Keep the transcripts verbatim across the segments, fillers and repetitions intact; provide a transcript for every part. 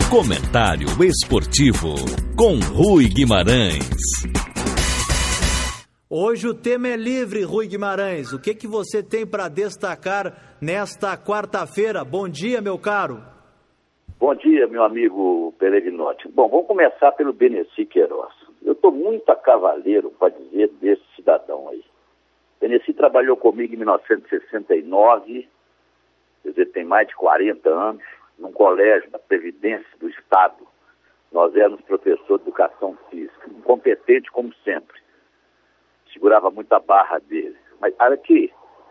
Comentário esportivo com Rui Guimarães. Hoje o tema é livre, Rui Guimarães. O que que você tem para destacar nesta quarta-feira? Bom dia, meu caro. Bom dia, meu amigo Peregrinotti. Bom, vamos começar pelo Beneci Queiroz. Eu estou muito a cavaleiro para dizer desse cidadão aí. Beneci trabalhou comigo em mil novecentos e sessenta e nove, quer dizer, tem mais de quarenta anos, num colégio da Previdência do Estado. Nós éramos professor de educação física, incompetente como sempre. Segurava muito a barra dele. Mas, olha aqui,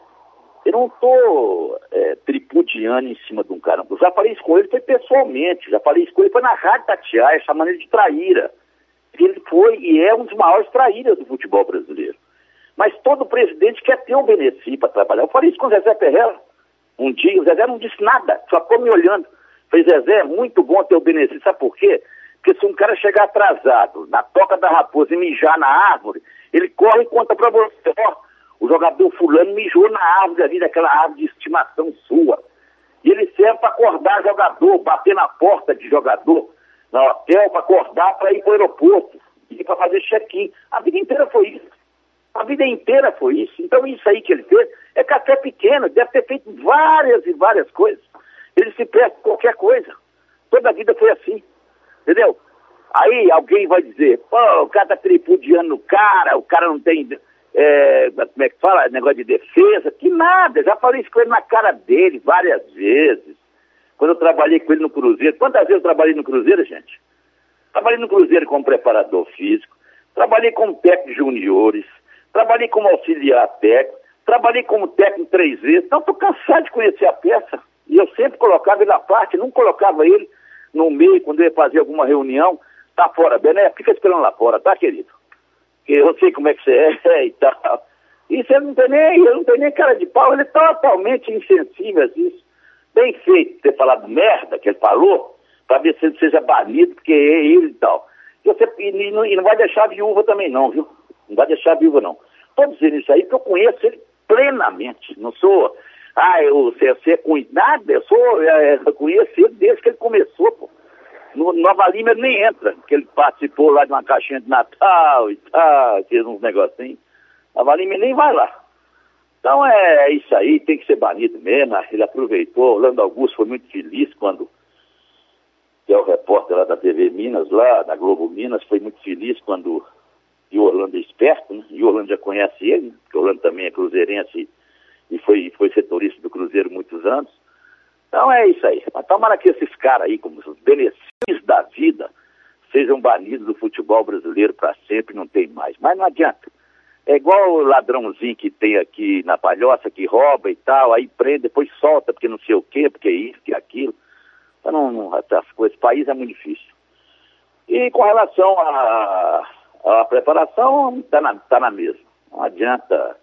eu não estou é, tripudiando em cima de um cara. Eu já falei isso com ele, foi pessoalmente. Já falei isso com ele, foi na Rádio Tatiaia, chamando ele de traíra. Ele foi e é um dos maiores traíras do futebol brasileiro. Mas todo presidente quer ter o Beneci para trabalhar. Eu falei isso com o Zezé Perrella. Um dia, o Zezé não disse nada, só ficou me olhando. Falei, Zezé, é muito bom ter o Beneci, sabe por quê? Porque se um cara chegar atrasado na toca da raposa e mijar na árvore, ele corre e conta pra você, ó, o jogador fulano mijou na árvore ali, daquela árvore de estimação sua. E ele serve para acordar jogador, bater na porta de jogador, no hotel, para acordar para ir pro aeroporto, e para fazer check-in. A vida inteira foi isso. A vida inteira foi isso. Então isso aí que ele fez é café pequeno, deve ter feito várias e várias coisas. Ele se presta qualquer coisa. Toda a vida foi assim. Entendeu? Aí alguém vai dizer, pô, o cara tá tripudiando o cara, o cara não tem, é, como é que fala, negócio de defesa, que nada, já falei isso com ele na cara dele várias vezes, quando eu trabalhei com ele no Cruzeiro. Quantas vezes eu trabalhei no Cruzeiro, gente? Trabalhei no Cruzeiro como preparador físico, trabalhei como técnico de juniores, trabalhei como auxiliar técnico, trabalhei como técnico três vezes, então estou cansado de conhecer a peça, e eu sempre colocava ele na parte, não colocava ele no meio, quando eu ia fazer alguma reunião. Tá fora, Bené, fica esperando lá fora, tá, querido? Que eu sei como é que você é e tal. Isso ele não tem nem, ele não tem nem cara de pau, ele é totalmente insensível a isso. Bem feito ter falado merda que ele falou, pra ver se ele seja banido, porque é ele e tal. E, você, e, não, e não vai deixar viúva também não, viu? Não vai deixar viúva não. Tô dizendo isso aí porque eu conheço ele plenamente. Não sou, ah, eu sei com nada, eu sou, é, eu conheço ele desde que ele começou, pô. No Nova Lima ele nem entra, porque ele participou lá de uma caixinha de Natal e tal, fez uns negocinhos. Nova Lima ele nem vai lá. Então é isso aí, tem que ser banido mesmo. Ele aproveitou, Orlando Augusto foi muito feliz quando, que é o repórter lá da T V Minas, lá da Globo Minas, foi muito feliz quando, e o Orlando é esperto, né? E o Orlando já conhece ele, porque o Orlando também é cruzeirense e foi, foi setorista do Cruzeiro muitos anos. Então é isso aí. Mas tomara que esses caras aí, como os benefícios da vida, sejam banidos do futebol brasileiro para sempre, não tem mais. Mas não adianta. É igual o ladrãozinho que tem aqui na Palhoça, que rouba e tal, aí prende, depois solta, porque não sei o quê, porque isso, que aquilo. Então não, não, essas coisas, esse país é muito difícil. E com relação à, à preparação, tá na, tá na mesma. Não adianta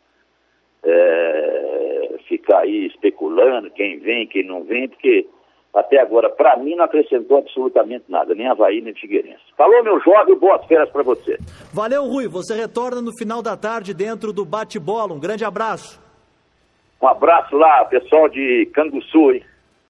é, ficar aí especulando quem vem, quem não vem, porque até agora, para mim, não acrescentou absolutamente nada, nem Avaí, nem Figueirense. Falou, meu jovem, boas férias para você. Valeu, Rui. Você retorna no final da tarde dentro do bate-bola. Um grande abraço. Um abraço lá, pessoal de Canguçu, hein?